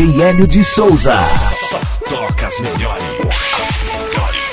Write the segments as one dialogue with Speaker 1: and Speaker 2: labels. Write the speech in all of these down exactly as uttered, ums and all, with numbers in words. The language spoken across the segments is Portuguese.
Speaker 1: J Hélio de Souza.
Speaker 2: Só toca as melhores. As melhores.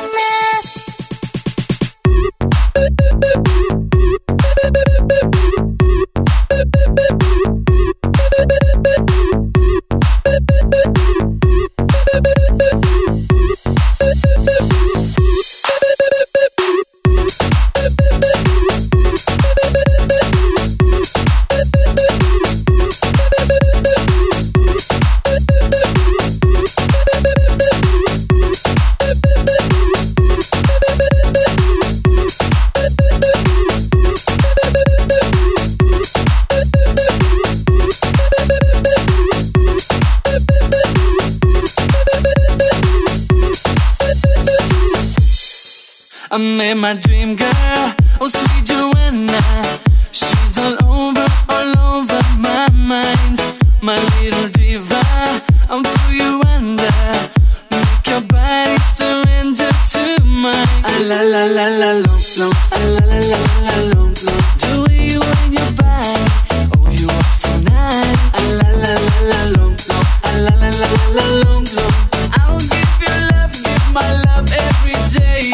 Speaker 3: I met my dream girl, oh sweet Joanna. She's all over, all over my mind. My little diva, I'm through you under. Make your body surrender to mine. Ah la la la la long, long, ah la la la la long, long. The way you wind your body, oh you are so nice. Ah la la la la long, long, ah la la la la long, long. I'll give you love, give my love every day.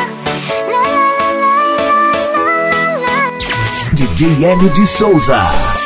Speaker 1: D J Hélio de Souza.